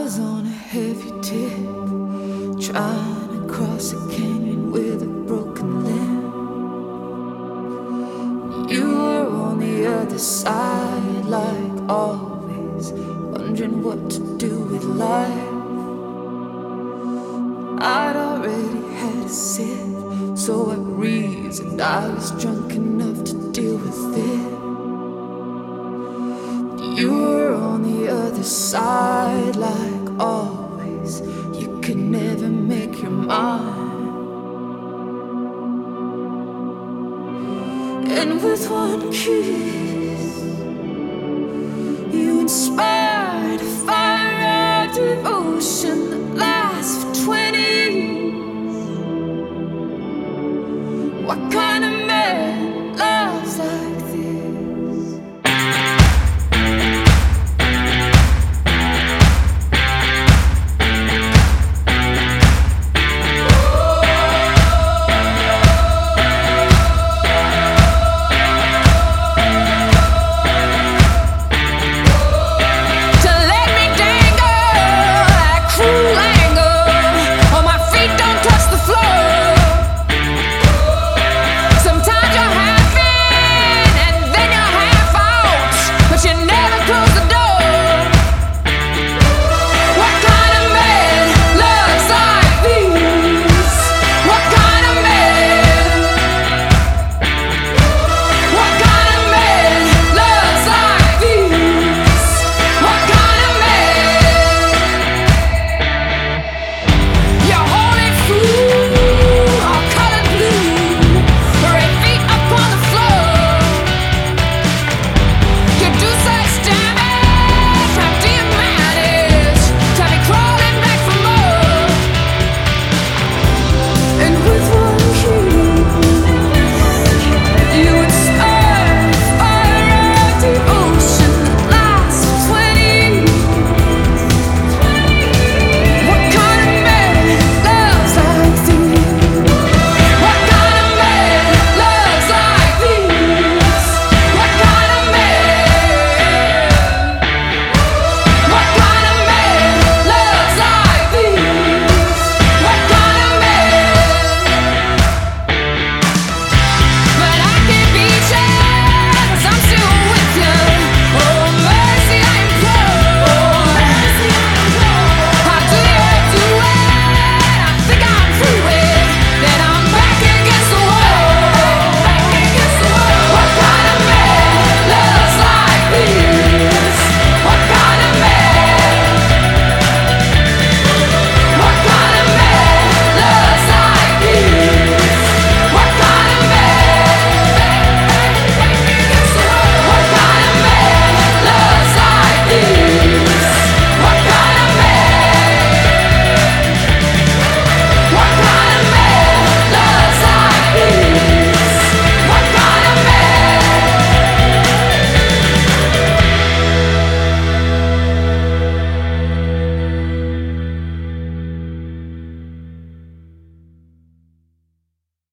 was on a heavy tip, trying to cross a canyon with a broken limb. You were on the other side, like always, wondering what to do with life. I'd already had a sip, so I reasoned I was drunk enough to deal with it. You were on the other side, like always. You could never make your mind. And with one kiss